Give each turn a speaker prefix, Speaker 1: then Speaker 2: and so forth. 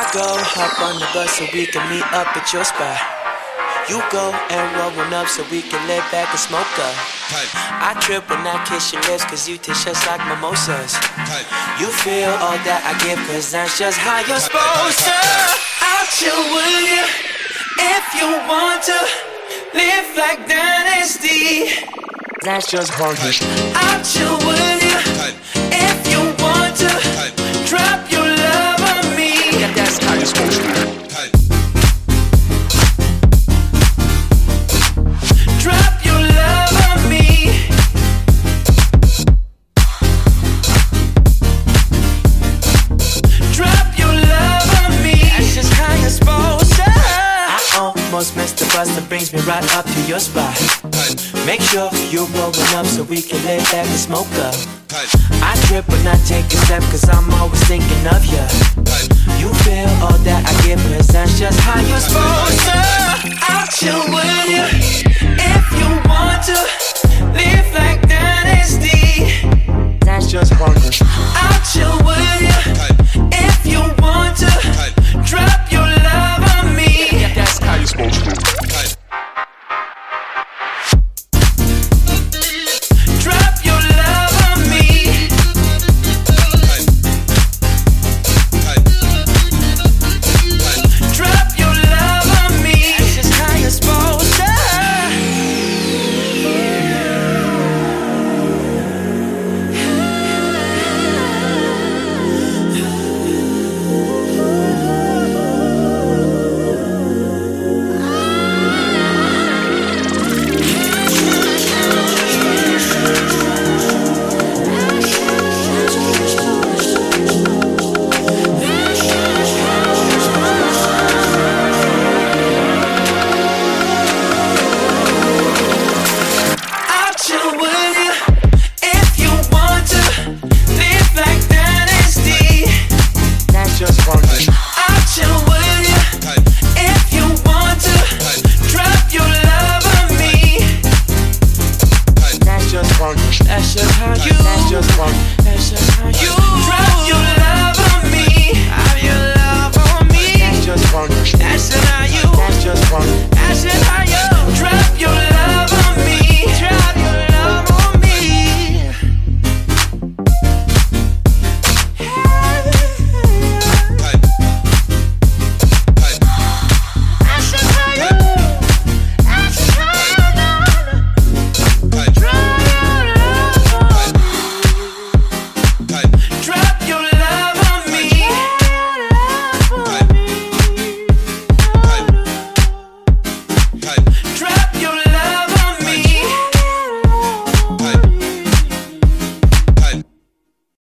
Speaker 1: go, hop on the bus so we can meet up at your spot. You go and roll one up so we can lay back and smoke up. I trip when I kiss your lips cause you taste just like mimosas. You feel all that I give cause that's just how you're supposed to. I'll chill with you if you want to live like Dynasty. That's just funky. I'll chill with you if you want to drop your love on me. Yeah, that's how you're supposed to. Drop your love on me. Drop your love on me. That's just how you're supposed to. I almost missed the bus that brings me right up to your spot. Make sure you're rolling up so we can lay back and smoke up. I trip when I take a step cause I'm always thinking of you. You feel all that I give cause that's just how you're supposed to. I'll chill with you if you want to live like Dynasty. That's just funky. I'll chill with you if you want to drop your love on me. Yeah, that's how you're supposed to. Drop